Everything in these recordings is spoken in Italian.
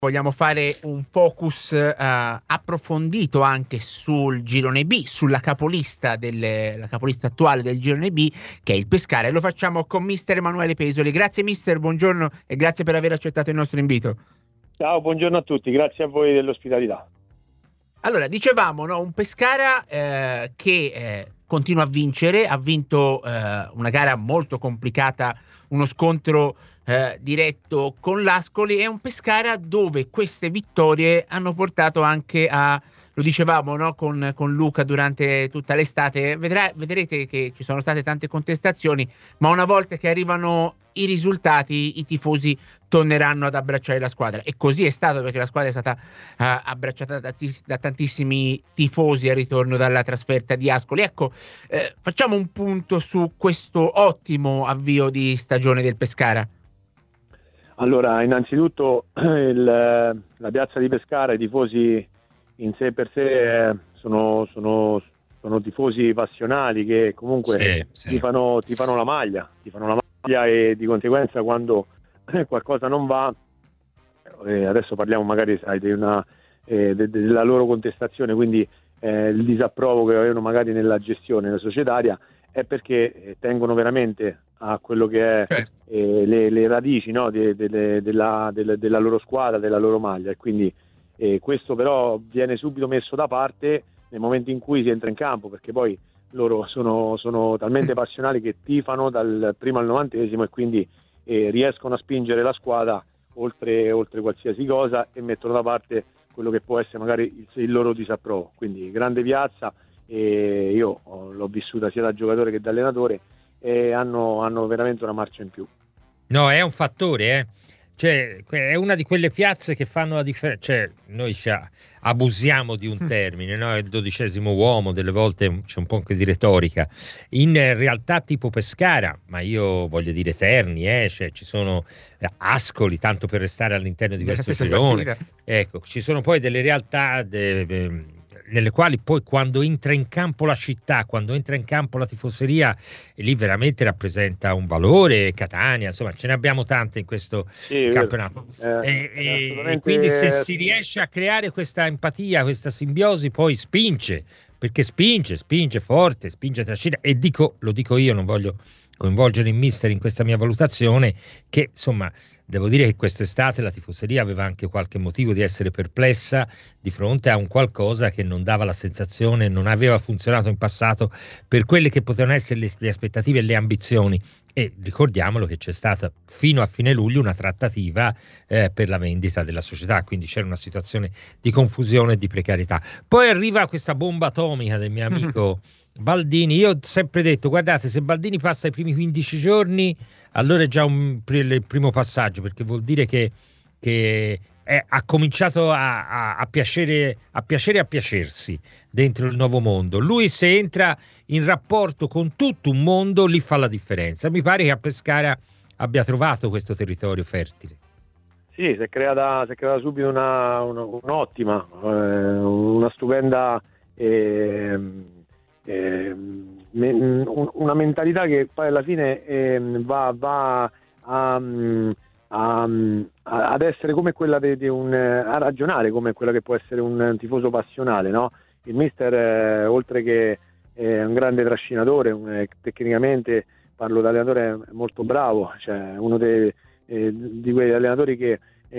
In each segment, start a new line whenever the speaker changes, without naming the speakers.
Vogliamo fare un focus approfondito anche sul girone B, sulla capolista la capolista attuale del girone B, che è il Pescara, e lo facciamo con mister Emanuele Pesoli. Grazie mister, buongiorno e grazie per aver accettato il nostro invito.
Ciao, buongiorno a tutti, grazie a voi dell'ospitalità.
Allora, dicevamo, no, un Pescara che continua a vincere, ha vinto una gara molto complicata, uno scontro diretto con l'Ascoli. È un Pescara dove queste vittorie hanno portato anche lo dicevamo, no, con Luca durante tutta l'estate, vedrete che ci sono state tante contestazioni, ma una volta che arrivano i risultati i tifosi torneranno ad abbracciare la squadra, e così è stato, perché la squadra è stata abbracciata da tantissimi tifosi al ritorno dalla trasferta di Ascoli. Ecco, facciamo un punto su questo ottimo avvio di stagione del Pescara.
Allora, innanzitutto la piazza di Pescara, i tifosi in sé per sé sono tifosi passionali che comunque tifano la maglia, e di conseguenza quando qualcosa non va, adesso parliamo magari della loro contestazione, quindi il disapprovo che avevano magari nella gestione societaria, è perché tengono veramente a quello che è le radici, no, della loro squadra, della loro maglia, e quindi questo però viene subito messo da parte nel momento in cui si entra in campo, perché poi loro sono talmente passionali che tifano dal primo al 90esimo, e quindi riescono a spingere la squadra oltre qualsiasi cosa e mettono da parte quello che può essere magari il loro disapprovo. Quindi grande piazza, e io l'ho vissuta sia da giocatore che da allenatore, e hanno veramente una marcia in più.
No, è un fattore, cioè è una di quelle piazze che fanno la differenza. Cioè, noi abusiamo di un termine, no? Il 12° uomo, delle volte c'è un po' anche di retorica. In realtà tipo Pescara, ma io voglio dire Terni, cioè ci sono Ascoli, tanto per restare all'interno di questo girone. Ecco, ci sono poi delle realtà nelle quali poi quando entra in campo la città, quando entra in campo la tifoseria, lì veramente rappresenta un valore. Catania, insomma, ce ne abbiamo tante in questo campionato. E quindi se si riesce a creare questa empatia, questa simbiosi, poi spinge forte, spinge trascina. E lo dico io, non voglio coinvolgere il mister in questa mia valutazione, che insomma devo dire che quest'estate la tifoseria aveva anche qualche motivo di essere perplessa di fronte a un qualcosa che non dava la sensazione, non aveva funzionato in passato per quelle che potevano essere le aspettative e le ambizioni. E ricordiamolo che c'è stata fino a fine luglio una trattativa per la vendita della società, quindi c'era una situazione di confusione e di precarietà. Poi arriva questa bomba atomica del mio amico Baldini. Io ho sempre detto, guardate, se Baldini passa i primi 15 giorni, allora è già il primo passaggio, perché vuol dire che ha cominciato a piacere e a piacersi dentro il nuovo mondo. Lui, se entra in rapporto con tutto un mondo, lì fa la differenza. Mi pare che a Pescara abbia trovato questo territorio fertile.
Sì, si è creata subito un'ottima, una stupenda una mentalità che poi alla fine va ad essere come quella a ragionare come quella che può essere un tifoso passionale, no? Il mister, oltre che è un grande trascinatore, tecnicamente, parlo da allenatore, molto bravo, cioè uno di quegli allenatori che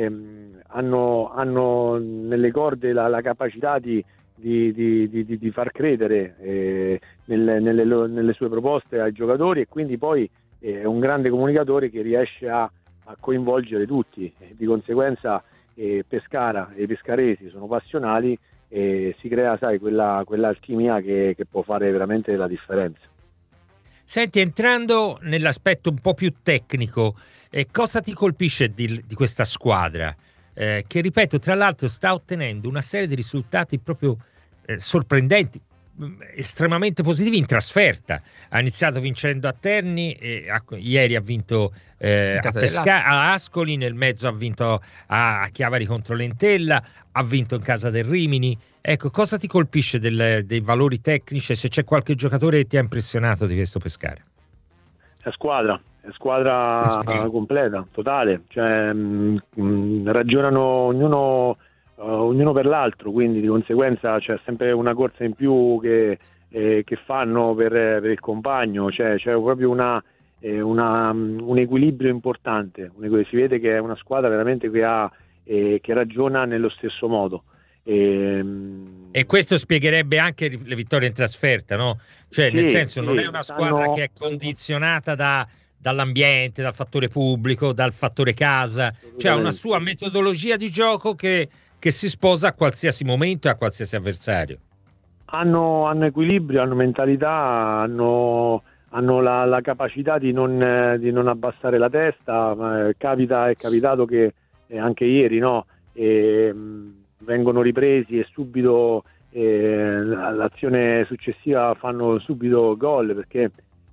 hanno nelle corde la capacità di far credere nelle sue proposte ai giocatori, e quindi poi è un grande comunicatore che riesce a coinvolgere tutti. Di conseguenza Pescara e i pescaresi sono passionali, e si crea, sai, quell'alchimia che può fare veramente la differenza.
Senti, entrando nell'aspetto un po' più tecnico, cosa ti colpisce di questa squadra? Che, ripeto, tra l'altro sta ottenendo una serie di risultati proprio sorprendenti, estremamente positivi in trasferta. Ha iniziato vincendo a Terni, ieri ha vinto a Ascoli, nel mezzo ha vinto a Chiavari contro l'Entella, ha vinto in casa del Rimini. Ecco, cosa ti colpisce dei valori tecnici, e se c'è qualche giocatore che ti ha impressionato di questo Pescara?
La squadra, squadra completa, totale, cioè ragionano ognuno per l'altro, quindi di conseguenza c'è sempre una corsa in più che fanno per il compagno, c'è proprio un equilibrio importante, si vede che è una squadra veramente che ragiona nello stesso modo.
E questo spiegherebbe anche le vittorie in trasferta, no? Cioè, nel senso, non è una squadra che è condizionata dall'ambiente, dal fattore pubblico, dal fattore casa, cioè ha una sua metodologia di gioco che si sposa a qualsiasi momento e a qualsiasi avversario. Hanno
equilibrio, hanno mentalità, hanno la capacità di non abbassare la testa. È capitato che anche ieri, no? Vengono ripresi e subito l'azione successiva fanno subito gol, perché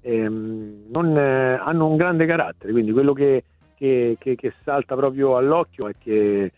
hanno un grande carattere, quindi quello che salta proprio all'occhio è che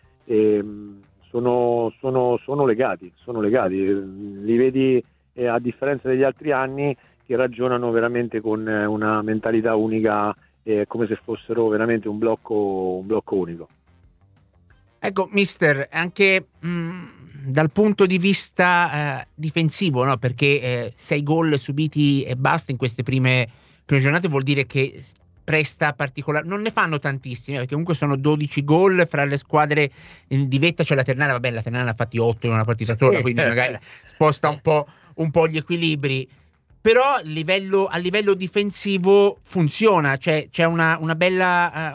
sono legati, li vedi a differenza degli altri anni che ragionano veramente con una mentalità unica, come se fossero veramente un blocco unico.
Ecco, mister, anche dal punto di vista difensivo, no? Perché 6 gol subiti e basta in queste prime giornate vuol dire che presta particolare. Non ne fanno tantissimi, perché comunque sono 12 gol fra le squadre di vetta. C'è la Ternana, vabbè, la Ternana ha fatti 8 in una partita sola, quindi magari sposta un po' gli equilibri. Però a livello difensivo funziona, c'è una bella...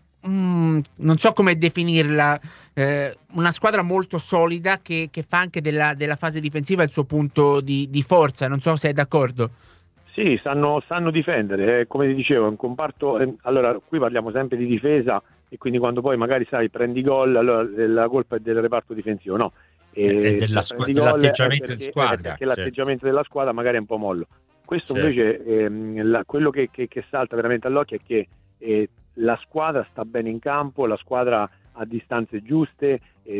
non so come definirla, una squadra molto solida che fa anche della fase difensiva il suo punto di forza. Non so se è d'accordo.
Sì, sanno difendere, come ti dicevo, è un comparto. Allora, qui parliamo sempre di difesa, e quindi quando poi magari prendi gol, allora la colpa è del reparto difensivo, no?
Dell'atteggiamento di squadra,
perché l'atteggiamento della squadra magari è un po' mollo. Questo invece quello che salta veramente all'occhio è che la squadra sta bene in campo, la squadra ha distanze giuste,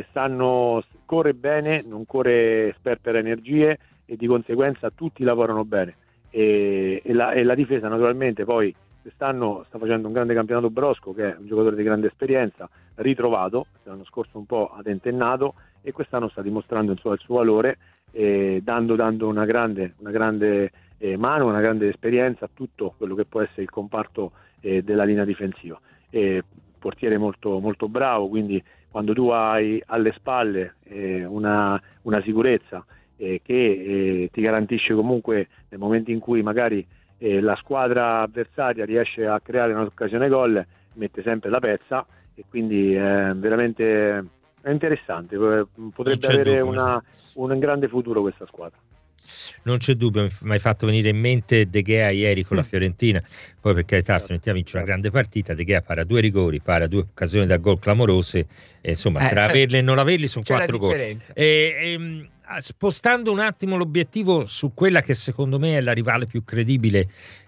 corre bene, non corre sperpera energie, e di conseguenza tutti lavorano bene, e la difesa naturalmente poi quest'anno sta facendo un grande campionato Brosco, che è un giocatore di grande esperienza, ritrovato, l'anno scorso un po' ha tentennato, e quest'anno sta dimostrando il suo valore, dando una grande mano, una grande esperienza a tutto quello che può essere il comparto della linea difensiva. Portiere molto, molto bravo, quindi quando tu hai alle spalle una sicurezza che ti garantisce comunque nel momento in cui magari la squadra avversaria riesce a creare un'occasione gol, mette sempre la pezza, e quindi veramente è interessante, potrebbe avere un grande futuro questa squadra.
Non c'è dubbio, mi hai fatto venire in mente De Gea ieri con la Fiorentina, poi per carità la Fiorentina vince una grande partita, De Gea para 2 rigori, para 2 occasioni da gol clamorose, e insomma tra averli e non averli sono 4 gol. Spostando un attimo l'obiettivo su quella che secondo me è la rivale più credibile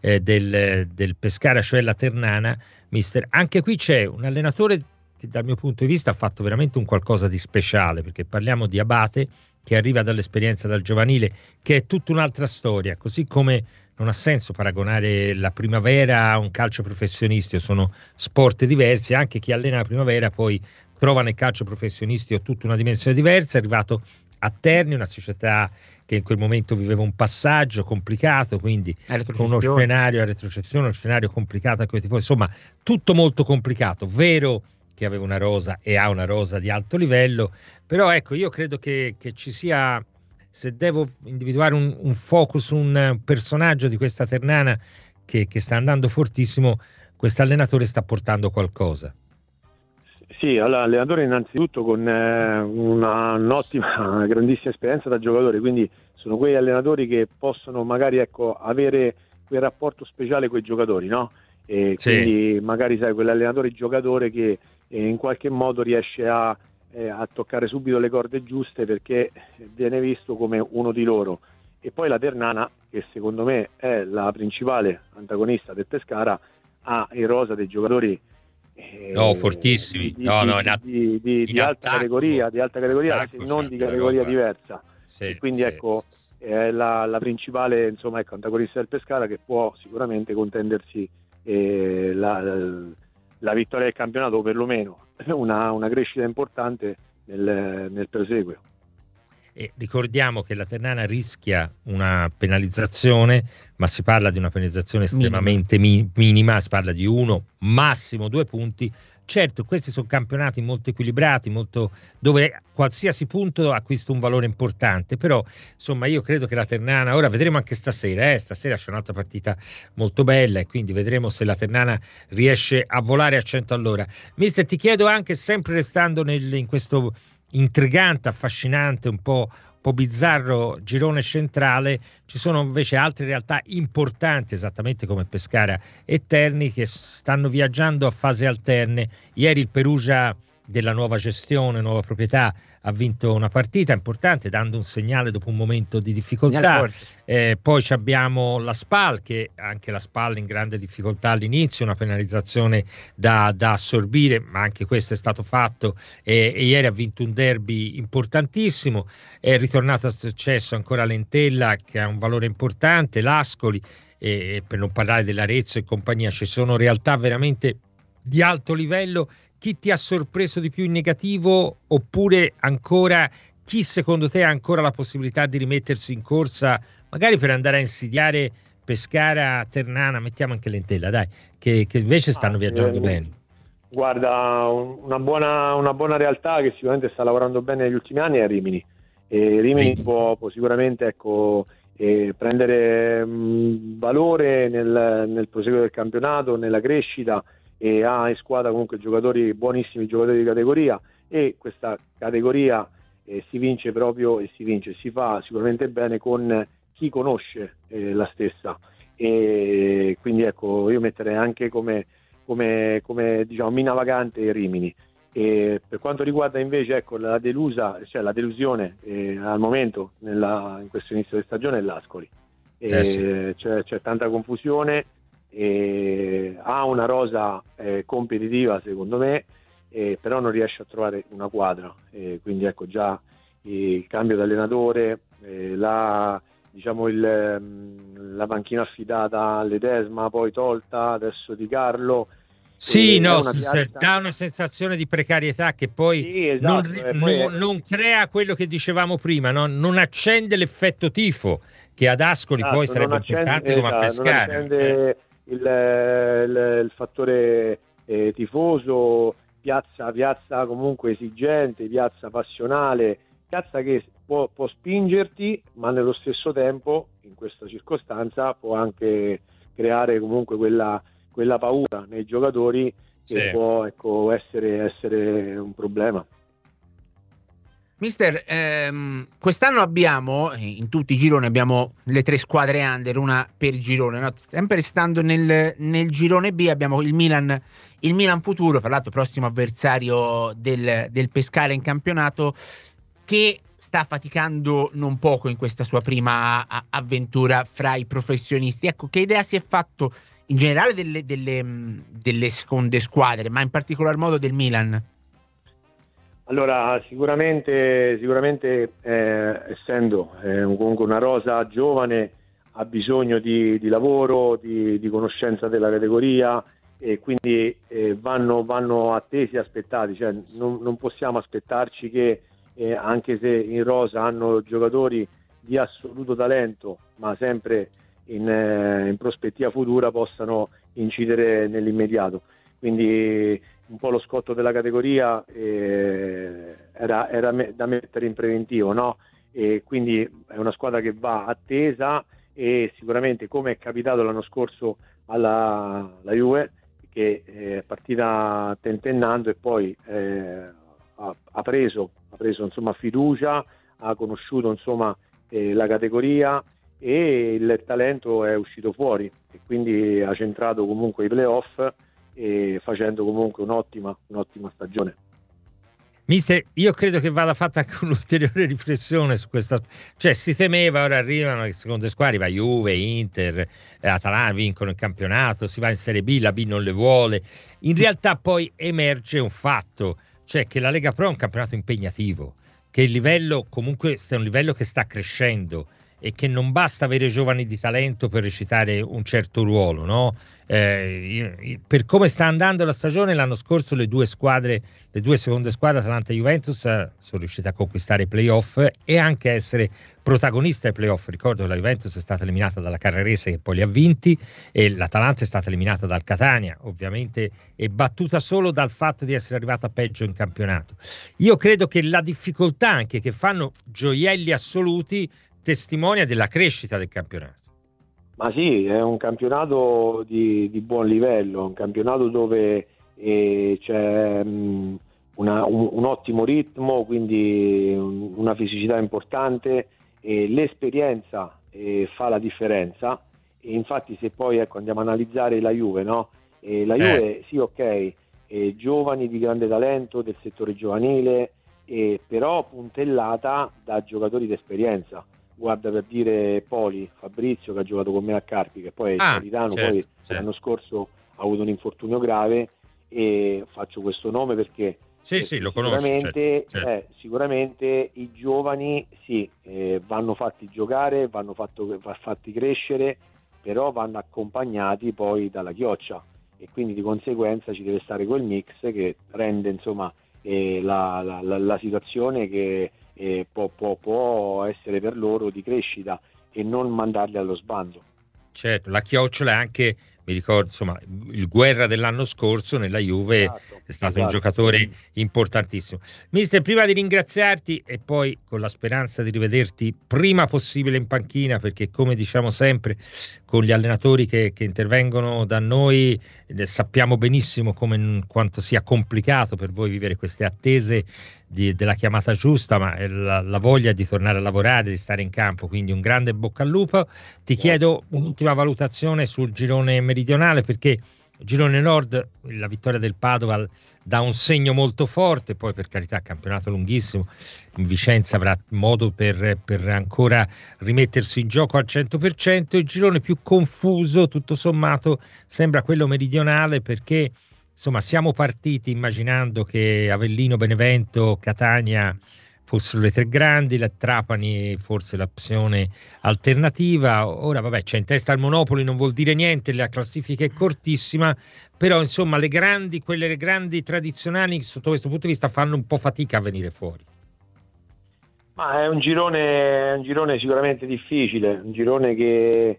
del Pescara, cioè la Ternana, mister, anche qui c'è un allenatore che dal mio punto di vista ha fatto veramente un qualcosa di speciale, perché parliamo di Abate, che arriva dall'esperienza dal giovanile, che è tutta un'altra storia, così come non ha senso paragonare la primavera a un calcio professionistico, sono sport diversi. Anche chi allena la primavera poi trova nel calcio professionistico tutta una dimensione diversa. È arrivato a Terni, una società che in quel momento viveva un passaggio complicato, quindi con uno scenario a retrocessione, uno scenario complicato anche tipo, insomma tutto molto complicato. Vero che aveva una rosa e ha una rosa di alto livello, però ecco, io credo che ci sia, se devo individuare un focus, un personaggio di questa Ternana che sta andando fortissimo, questo allenatore sta portando qualcosa.
Sì, allora, allenatore innanzitutto con un'ottima, grandissima esperienza da giocatore, quindi sono quegli allenatori che possono magari avere quel rapporto speciale con i giocatori, no? E sì. Quindi magari quell'allenatore giocatore che in qualche modo riesce a toccare subito le corde giuste, perché viene visto come uno di loro. E poi la Ternana, che secondo me è la principale antagonista del Pescara, ha in rosa dei giocatori
fortissimi,
di alta categoria, se non di categoria diversa. Sì, e quindi è la principale antagonista del Pescara, che può sicuramente contendersi la vittoria del campionato, o perlomeno una crescita importante nel proseguo.
E ricordiamo che la Ternana rischia una penalizzazione, ma si parla di una penalizzazione estremamente minima, si parla di 1, massimo 2 punti. Certo, questi sono campionati molto equilibrati, dove qualsiasi punto acquista un valore importante, però insomma io credo che la Ternana, ora vedremo anche stasera c'è un'altra partita molto bella e quindi vedremo se la Ternana riesce a volare a 100 all'ora. Mister, ti chiedo anche, sempre restando in questo intrigante, affascinante, un po' bizzarro girone centrale, ci sono invece altre realtà importanti, esattamente come Pescara e Terni, che stanno viaggiando a fasi alterne. Ieri il Perugia della nuova gestione, nuova proprietà, ha vinto una partita importante, dando un segnale dopo un momento di difficoltà. Poi abbiamo la SPAL, che anche la SPAL in grande difficoltà all'inizio, una penalizzazione da assorbire, ma anche questo è stato fatto, e ieri ha vinto un derby importantissimo. È ritornato al successo ancora l'Entella, che ha un valore importante, l'Ascoli, e per non parlare dell'Arezzo e compagnia. Ci sono realtà veramente di alto livello. Chi ti ha sorpreso di più in negativo, oppure ancora chi secondo te ha ancora la possibilità di rimettersi in corsa, magari per andare a insidiare Pescara, Ternana, mettiamo anche l'Entella, dai, che invece stanno viaggiando bene?
Guarda, una buona realtà che sicuramente sta lavorando bene negli ultimi anni è Rimini. Rimini può sicuramente prendere valore nel proseguo del campionato, nella crescita, e ha in squadra comunque buonissimi giocatori di categoria, e questa categoria si fa sicuramente bene con chi conosce la stessa, e quindi io metterei anche come diciamo mina vagante Rimini. E per quanto riguarda invece la delusione al momento in questo inizio di stagione è l'Ascoli. C'è tanta confusione. Ha una rosa competitiva secondo me, però non riesce a trovare una quadra, quindi già il cambio d'allenatore, la panchina affidata all'Edesma, poi tolta adesso Di Carlo.
Dà una sensazione di precarietà che poi, esatto, non crea quello che dicevamo prima, no? Non accende l'effetto tifo, che ad Ascoli poi sarebbe importante come a Pescara.
Non accende il fattore tifoso, piazza comunque esigente, piazza passionale, piazza che può spingerti, ma nello stesso tempo in questa circostanza può anche creare comunque quella paura nei giocatori che può essere un problema.
Mister, quest'anno abbiamo, in tutti i gironi, abbiamo le 3 squadre under, una per girone, no? Sempre stando nel girone B abbiamo il Milan futuro, tra l'altro prossimo avversario del Pescara in campionato, che sta faticando non poco in questa sua prima avventura fra i professionisti. Ecco, che idea si è fatto in generale delle seconde squadre, ma in particolar modo del Milan?
Allora, sicuramente essendo comunque una rosa giovane, ha bisogno di lavoro, di conoscenza della categoria, e quindi vanno attesi e aspettati, cioè non possiamo aspettarci che anche se in rosa hanno giocatori di assoluto talento, ma sempre in prospettiva futura, possano incidere nell'immediato. Quindi un po' lo scotto della categoria era da mettere in preventivo, no? E quindi è una squadra che va attesa, e sicuramente, come è capitato l'anno scorso alla Juve, che è partita tentennando e poi ha preso insomma fiducia, ha conosciuto insomma la categoria, e il talento è uscito fuori, e quindi ha centrato comunque i playoff, e facendo comunque un'ottima stagione.
Mister, io credo che vada fatta anche un'ulteriore riflessione su questa, cioè si temeva, ora arrivano le seconde squadre, va Juve, Inter, Atalanta, vincono il campionato, si va in Serie B, la B non le vuole. In realtà poi emerge un fatto, cioè che la Lega Pro è un campionato impegnativo, che il livello comunque è un livello che sta crescendo, e che non basta avere giovani di talento per recitare un certo ruolo, no? Per come sta andando la stagione, l'anno scorso le due seconde squadre, Atalanta e Juventus, sono riuscite a conquistare i playoff e anche a essere protagonista ai playoff. Ricordo che la Juventus è stata eliminata dalla Carrarese, che poi li ha vinti, e l'Atalanta è stata eliminata dal Catania, ovviamente, e battuta solo dal fatto di essere arrivata peggio in campionato. Io credo che la difficoltà anche che fanno gioielli assoluti testimonia della crescita del campionato.
Ma sì, è un campionato di buon livello, un campionato dove c'è un ottimo ritmo, quindi una fisicità importante, e l'esperienza fa la differenza. E infatti, se poi andiamo a analizzare la Juve, no? La Juve sì, ok, giovani di grande talento del settore giovanile, però puntellata da giocatori d'esperienza. Guarda, per dire Poli, Fabrizio, che ha giocato con me a Carpi, che poi è Solitano, poi l'anno scorso ha avuto un infortunio grave, e faccio questo nome perché
lo conosco,
sicuramente i giovani vanno fatti giocare, vanno fatti crescere, però vanno accompagnati poi dalla chioccia, e quindi di conseguenza ci deve stare quel mix che rende, insomma, la situazione che può essere per loro di crescita, e non mandarli allo sbando.
Certo, la chiocciola è anche, mi ricordo, insomma, il Guerra dell'anno scorso nella Juve è stato un giocatore importantissimo. Mister, prima di ringraziarti, e poi con la speranza di rivederti prima possibile in panchina, perché come diciamo sempre con gli allenatori che intervengono da noi, sappiamo benissimo quanto sia complicato per voi vivere queste attese della chiamata giusta, ma la voglia di tornare a lavorare, di stare in campo, quindi un grande bocca al lupo. Ti chiedo un'ultima valutazione sul girone meridionale, perché il girone nord, la vittoria del Padova dà un segno molto forte, poi per carità campionato lunghissimo, in Vicenza avrà modo per ancora rimettersi in gioco al 100%. Il girone più confuso tutto sommato sembra quello meridionale, perché insomma siamo partiti immaginando che Avellino, Benevento, Catania fossero le tre grandi, la Trapani forse l'opzione alternativa. Ora vabbè, c'è in testa il Monopoli, non vuol dire niente, la classifica è cortissima, però insomma quelle grandi tradizionali sotto questo punto di vista fanno un po' fatica a venire fuori.
Ma è un girone sicuramente difficile, un girone che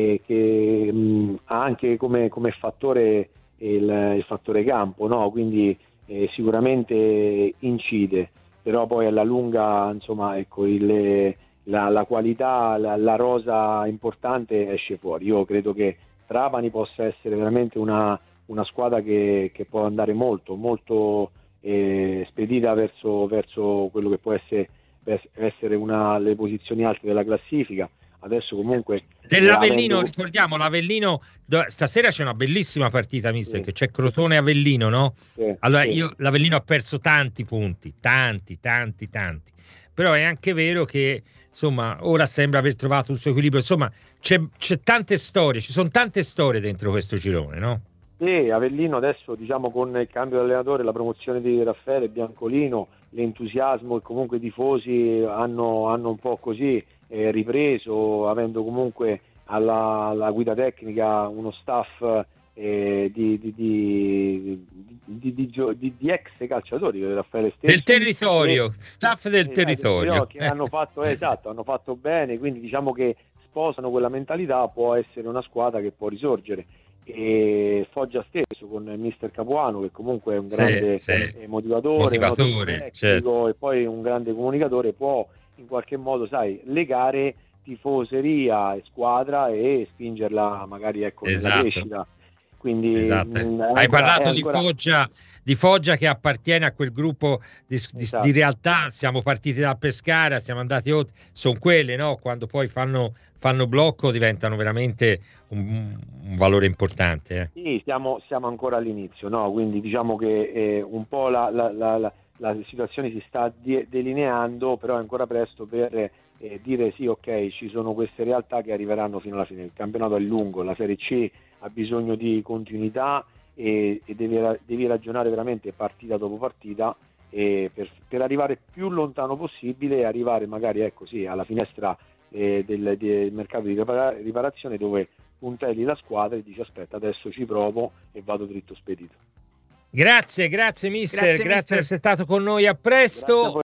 ha anche come fattore il fattore campo, no? Quindi sicuramente incide, però poi alla lunga, insomma, ecco, la qualità, la rosa importante esce fuori. Io credo che Trapani possa essere veramente una squadra che può andare molto spedita verso quello che può essere le posizioni alte della classifica. Adesso comunque
dell'Avellino, ricordiamo l'Avellino, stasera c'è una bellissima partita, mister, che c'è Crotone Avellino, no? Allora l'Avellino ha perso tanti punti, tanti, però è anche vero che insomma ora sembra aver trovato il suo equilibrio. Insomma c'è tante storie, ci sono tante storie dentro questo girone, no?
Avellino adesso, diciamo, con il cambio di allenatore, la promozione di Raffaele Biancolino, l'entusiasmo, e comunque i tifosi hanno un po' così ripreso, avendo comunque alla guida tecnica uno staff di ex calciatori, Raffaele stesso,
del territorio, staff del territorio,
che hanno fatto bene, quindi diciamo che sposano quella mentalità, può essere una squadra che può risorgere. E Foggia stesso, con mister Capuano, che comunque è un grande motivatore tecnico, certo, e poi un grande comunicatore, può in qualche modo, legare tifoseria e squadra e spingerla magari nella crescita. Quindi
hai parlato di Foggia che appartiene a quel gruppo di realtà. Siamo partiti da Pescara, siamo andati oltre, sono quelle, no? Quando poi fanno blocco diventano veramente un valore importante.
Sì, siamo ancora all'inizio, no? Quindi diciamo che un po' la situazione si sta delineando, però è ancora presto per dire sì, ok, ci sono queste realtà che arriveranno fino alla fine. Il campionato è lungo, la Serie C ha bisogno di continuità e devi ragionare veramente partita dopo partita per arrivare più lontano possibile, e arrivare magari alla finestra del mercato di riparazione, dove puntelli la squadra e dici aspetta, adesso ci provo e vado dritto spedito.
Grazie mister, grazie per essere stato con noi, a presto.